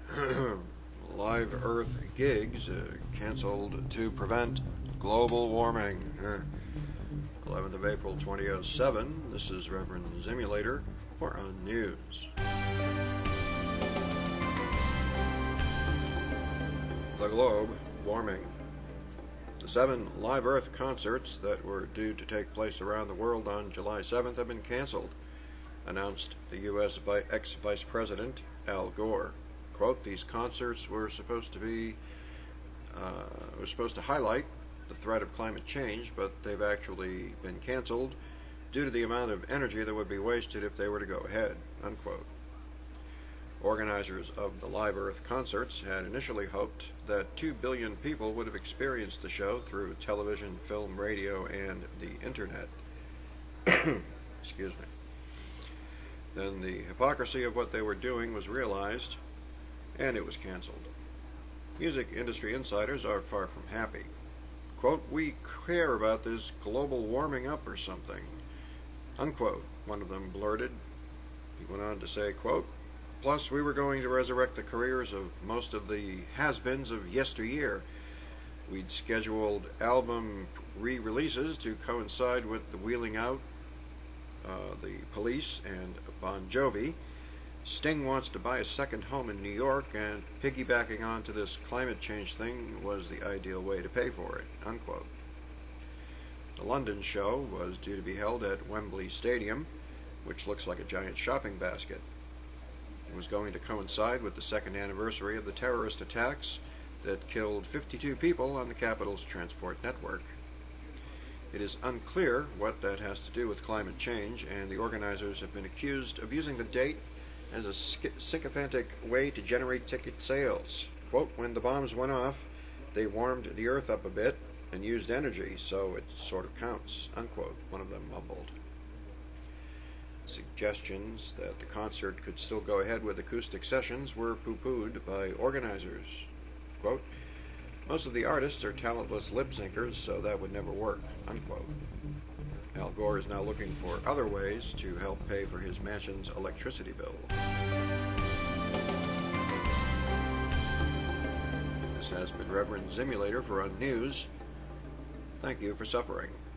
Live Earth gigs canceled to prevent global warming. 11th of April 2007. This is Reverend Zimulator for Unnews. The globe warming. The 7 Live Earth concerts that were due to take place around the world on July 7th have been canceled, announced the U.S. ex-Vice President Al Gore. Quote, these concerts were supposed to highlight the threat of climate change, but they've actually been canceled due to the amount of energy that would be wasted if they were to go ahead, unquote. Organizers of the Live Earth concerts had initially hoped that 2 billion people would have experienced the show through television, film, radio, and the internet. Excuse me. Then the hypocrisy of what they were doing was realized, and it was canceled. Music industry insiders are far from happy. Quote, we care about this global warming up or something, unquote, one of them blurted. He went on to say, quote, plus we were going to resurrect the careers of most of the has-beens of yesteryear. We'd scheduled album re-releases to coincide with the Wheeling Out, the Police, and Bon Jovi. Sting wants to buy a second home in New York, and piggybacking onto this climate change thing was the ideal way to pay for it, unquote. The London show was due to be held at Wembley Stadium, which looks like a giant shopping basket. It was going to coincide with the second anniversary of the terrorist attacks that killed 52 people on the capital's transport network. It is unclear what that has to do with climate change, and the organizers have been accused of using the date as a sycophantic way to generate ticket sales. Quote, when the bombs went off, they warmed the earth up a bit and used energy, so it sort of counts, unquote, one of them mumbled. Suggestions that the concert could still go ahead with acoustic sessions were poo-pooed by organizers. Quote, most of the artists are talentless lip-syncers, so that would never work, unquote. Al Gore is now looking for other ways to help pay for his mansion's electricity bill. This has been Reverend Zimulator for Unnews. Thank you for suffering.